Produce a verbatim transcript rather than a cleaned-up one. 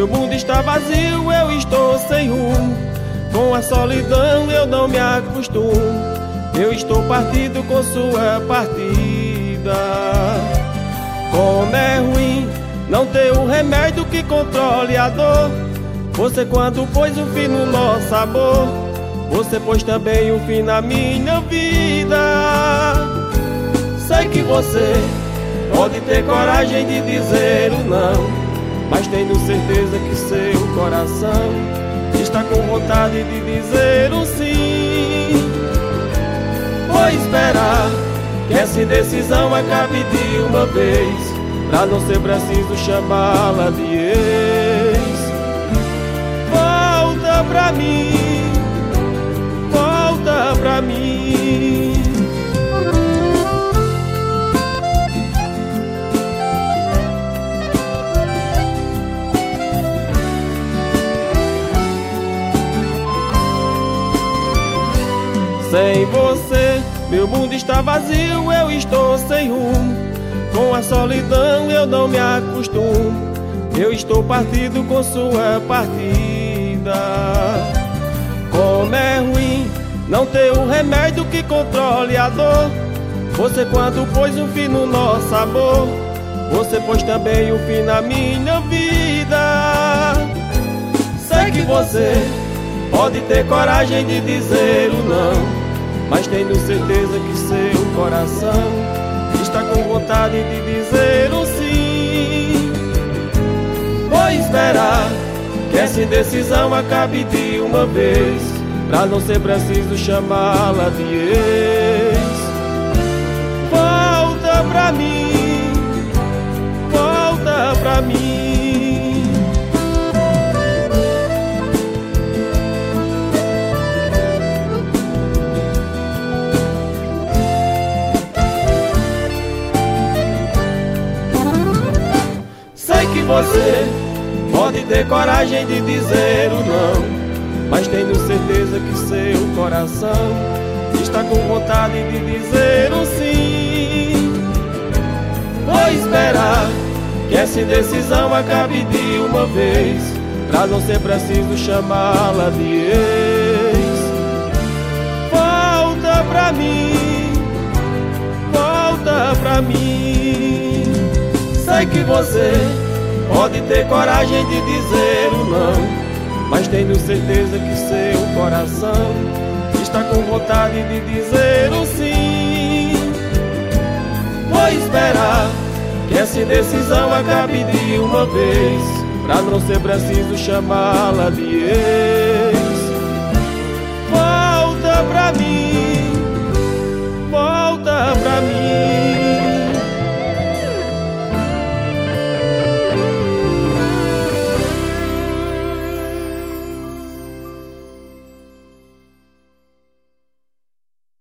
meu mundo está vazio, eu estou sem rumo. Com a solidão eu não me acostumo. Eu estou partido com sua partida. Como é ruim não ter um remédio que controle a dor. Você quando pôs um fim no nosso amor, você pôs também um fim na minha vida. Sei que você pode ter coragem de dizer o não, mas tenho certeza que seu coração está com vontade de dizer o sim. Vou esperar que essa indecisão acabe de uma vez, pra não ser preciso chamá-la de ex. Volta pra mim, volta pra mim. Sem você, meu mundo está vazio, eu estou sem rumo. Com a solidão eu não me acostumo. Eu estou partido com sua partida. Como é ruim não ter um remédio que controle a dor. Você quando pôs um fim no nosso amor, você pôs também um fim na minha vida. Sei que você pode ter coragem de dizer o não, mas tenho certeza que seu coração está com vontade de dizer o sim. Vou esperar que essa indecisão acabe de uma vez, pra não ser preciso chamá-la de ex. Volta pra mim, volta pra mim. Que você pode ter coragem de dizer o não, mas tenho certeza que seu coração está com vontade de dizer o sim. Vou esperar que essa indecisão acabe de uma vez, pra não ser preciso chamá-la de ex. Volta pra mim, volta pra mim. Sei que você pode ter coragem de dizer o não, mas tenho certeza que seu coração está com vontade de dizer o sim. Vou esperar que essa indecisão acabe de uma vez, pra não ser preciso chamá-la de ex.